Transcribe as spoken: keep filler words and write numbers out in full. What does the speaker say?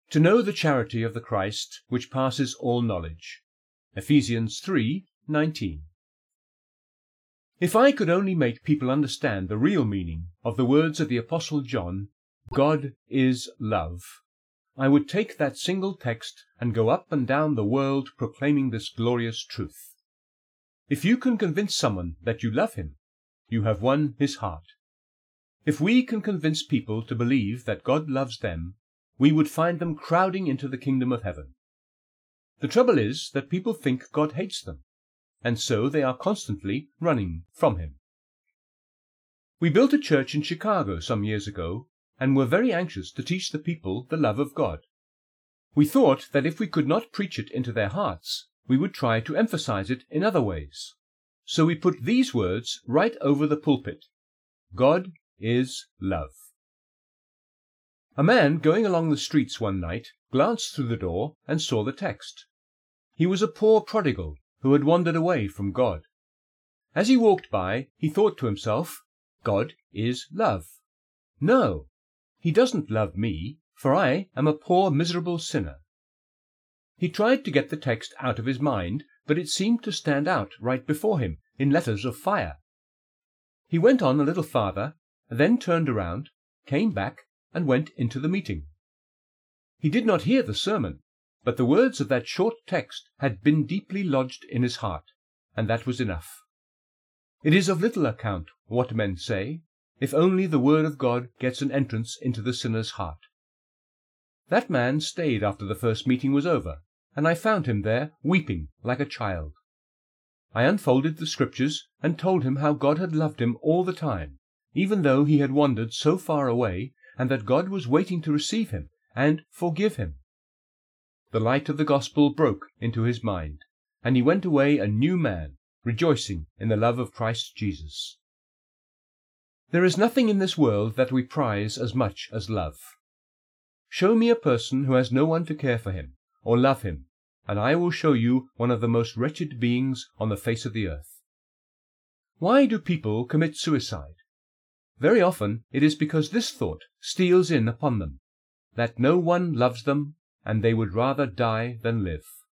to know the charity of the Christ, which passes all knowledge. Ephesians three nineteen. If I could only make people understand the real meaning of the words of the Apostle John, God is love, I would take that single text and go up and down the world proclaiming this glorious truth. If you can convince someone that you love him, you have won his heart. If we can convince people to believe that God loves them, we would find them crowding into the kingdom of heaven. The trouble is that people think God hates them, and so they are constantly running from him. We built a church in Chicago some years ago, and were very anxious to teach the people the love of God. We thought that if we could not preach it into their hearts, we would try to emphasize it in other ways. So we put these words right over the pulpit: God is love. A man going along the streets one night glanced through the door and saw the text. He was a poor prodigal who had wandered away from God. As he walked by, he thought to himself, God is love. No, he doesn't love me, for I am a poor miserable sinner. He tried to get the text out of his mind, but it seemed to stand out right before him in letters of fire. He went on a little farther, then turned around, came back, and went into the meeting. He did not hear the sermon, but the words of that short text had been deeply lodged in his heart, and that was enough. It is of little account what men say, if only the word of God gets an entrance into the sinner's heart. That man stayed after the first meeting was over, and I found him there weeping like a child. I unfolded the Scriptures and told him how God had loved him all the time, even though he had wandered so far away, and that God was waiting to receive him and forgive him. The light of the gospel broke into his mind, and he went away a new man, rejoicing in the love of Christ Jesus. There is nothing in this world that we prize as much as love. Show me a person who has no one to care for him or love him, and I will show you one of the most wretched beings on the face of the earth. Why do people commit suicide? Very often it is because this thought steals in upon them, that no one loves them, and they would rather die than live.